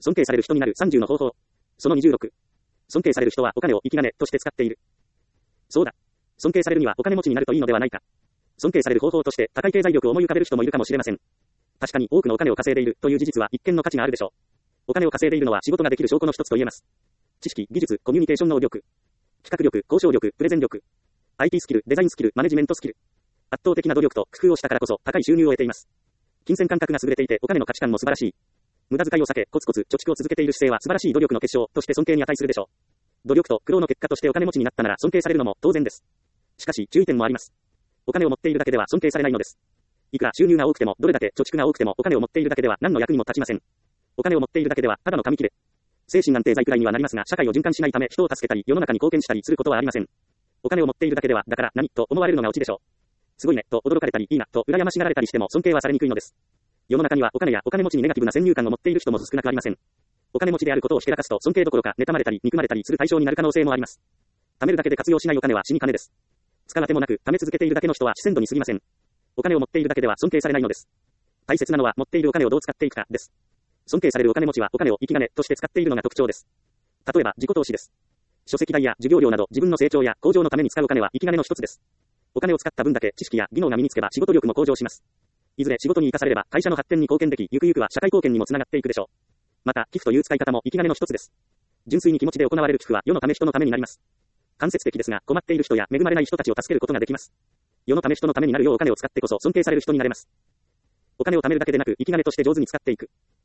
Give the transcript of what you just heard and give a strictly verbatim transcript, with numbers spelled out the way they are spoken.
尊敬される人になるさんじゅうの方法。そのにじゅうろく。尊敬される人はお金を生き金として使っている。そうだ。尊敬されるにはお金持ちになるといいのではないか。尊敬される方法として高い経済力を思い浮かべる人もいるかもしれません。確かに多くのお金を稼いでいるという事実は一見の価値があるでしょう。お金を稼いでいるのは仕事ができる証拠の一つと言えます。知識、技術、コミュニケーション能力、企画力、交渉力、プレゼン力、アイティー スキル、デザインスキル、マネジメントスキル。圧倒的な努力と工夫をしたからこそ高い収入を得ています。金銭感覚が優れていてお金の価値観も素晴らしい。無駄遣いを避けコツコツ貯蓄を続けている姿勢は素晴らしい努力の結晶として尊敬に値するでしょう。努力と苦労の結果としてお金持ちになったなら尊敬されるのも当然です。しかし注意点もあります。お金を持っているだけでは尊敬されないのです。いくら収入が多くてもどれだけ貯蓄が多くてもお金を持っているだけでは何の役にも立ちません。お金を持っているだけではただの紙切れ。精神安定剤くらいにはなりますが社会を循環しないため人を助けたり世の中に貢献したりすることはありません。お金を持っているだけではだから何と思われるのがオチでしょう。すごいねと驚かれたりいいなと羨ましがられたりしても尊敬はされにくいのです。世の中にはお金やお金持ちにネガティブな先入観を持っている人も少なくありません。お金持ちであることをひけらかすと尊敬どころか妬まれたり憎まれたりする対象になる可能性もあります。貯めるだけで活用しないお金は死に金です。使うあてもなく貯め続けているだけの人は自然度に過ぎません。お金を持っているだけでは尊敬されないのです。大切なのは持っているお金をどう使っていくかです。尊敬されるお金持ちはお金を生き金として使っているのが特徴です。例えば自己投資です。書籍代や授業料など自分の成長や向上のために使うお金は生き金の一つです。お金を使った分だけ知識や技能が身につけば仕事力も向上します。いずれ仕事に生かされれば会社の発展に貢献でき、ゆくゆくは社会貢献にもつながっていくでしょう。また寄付という使い方も生き金の一つです。純粋に気持ちで行われる寄付は世のため人のためになります。間接的ですが困っている人や恵まれない人たちを助けることができます。世のため人のためになるようお金を使ってこそ尊敬される人になれます。お金を貯めるだけでなく生き金として上手に使っていく。